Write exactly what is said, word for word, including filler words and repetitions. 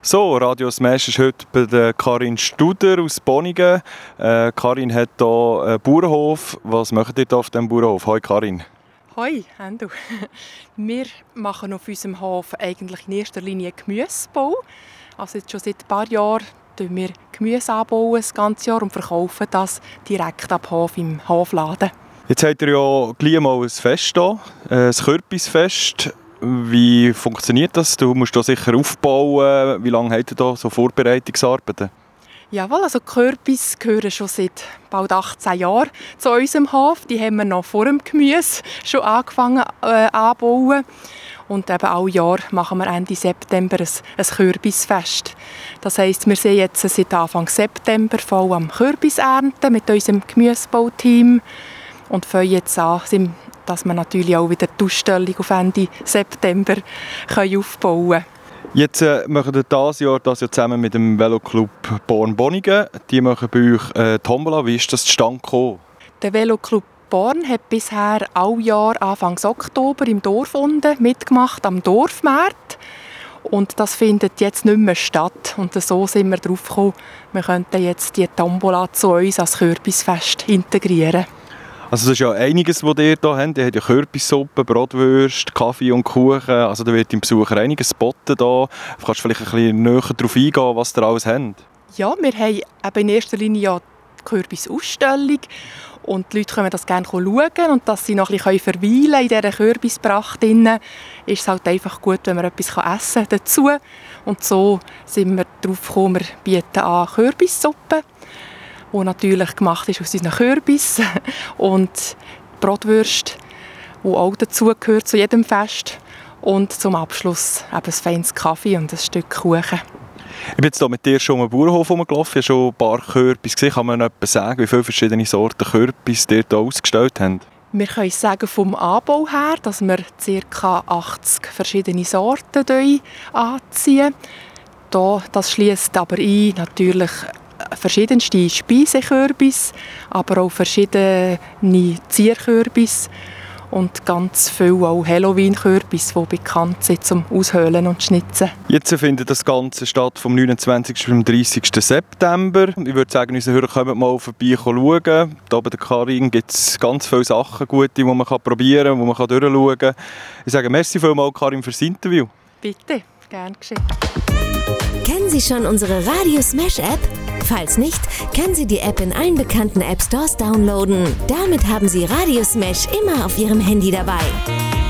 So, Radio Smash ist heute bei der Karin Studer aus Bonnigen. Äh, Karin hat hier einen Bauernhof. Was macht ihr hier auf diesem Bauernhof? Hoi Karin. Hoi, Endo. Wir machen auf unserem Hof eigentlich in erster Linie Gemüsebau. Also jetzt schon seit ein paar Jahren bauen wir Gemüse anbauen, das ganze Jahr, und verkaufen das direkt ab Hof im Hofladen. Jetzt habt ihr ja gleich mal ein Fest hier, ein Kürbisfest. Wie funktioniert das? Du musst hier sicher aufbauen. Wie lange habt ihr hier so Vorbereitungsarbeiten? Jawohl, also die Kürbis gehören schon seit bald achtzehn Jahren zu unserem Hof. Die haben wir noch vor dem Gemüse schon angefangen äh, anzubauen. Und eben alle Jahr machen wir Ende September ein, ein Kürbisfest. Das heisst, wir sind jetzt seit Anfang September voll am Kürbisernten mit unserem Gemüsebauteam und fangen jetzt an, dass wir natürlich auch wieder die Ausstellung auf Ende September können aufbauen können. Jetzt äh, machen wir dieses Jahr das ja zusammen mit dem Veloclub Born Bonnigen. Die machen bei euch äh, Tombola. Wie ist das zustande gekommen? Der Veloclub Born hat bisher alle Jahr Anfang Oktober im Dorf unten mitgemacht, am Dorfmarkt. Und das findet jetzt nicht mehr statt. Und so sind wir darauf gekommen, wir könnten jetzt die Tombola zu uns als Kürbisfest integrieren. Also das ist ja einiges, was ihr hier habt. Ihr habt ja Kürbissuppe, Bratwürste, Kaffee und Kuchen. Also da wird dem Besucher einiges spotten. Da. Du kannst vielleicht ein bisschen näher darauf eingehen, was ihr alles habt. Ja, wir haben eben in erster Linie ja die Kürbisausstellung. Und die Leute können das gerne schauen. Und dass sie noch ein bisschen verweilen in dieser Kürbispracht, ist es halt einfach gut, wenn man etwas essen kann dazu. Und so sind wir darauf gekommen, wir bieten an Kürbissuppe, die natürlich gemacht ist aus unseren Kürbis, und Bratwürste, die auch dazugehört zu jedem Fest, und zum Abschluss eben ein feines Kaffee und ein Stück Kuchen. Ich bin jetzt hier mit dir schon am Bauernhof rumgelaufen, ich habe schon ein paar Kürbis gesehen. Kann man noch etwas sagen, wie viele verschiedene Sorten Kürbis ihr hier ausgestellt habt? Wir können sagen vom Anbau her, dass wir ca. achtzig verschiedene Sorten anziehen. Das schliesst aber ein natürlich verschiedenste Speisekürbis, aber auch verschiedene Zierkürbis und ganz viele auch Halloween-Kürbis, die bekannt sind zum Aushöhlen und Schnitzen. Jetzt findet das Ganze statt vom neunundzwanzigsten bis dreißigsten September. Ich würde sagen, unsere Hörer kommen mal vorbei schauen. Hier bei der Karin gibt es ganz viele Sachen, gute, die man probieren kann, die man durchschauen kann. Ich sage merci vielmals, Karin, für das Interview. Bitte, gern geschehen. Kennen Sie schon unsere Radio Smash App? Falls nicht, können Sie die App in allen bekannten App Stores downloaden. Damit haben Sie Radio Smash immer auf Ihrem Handy dabei.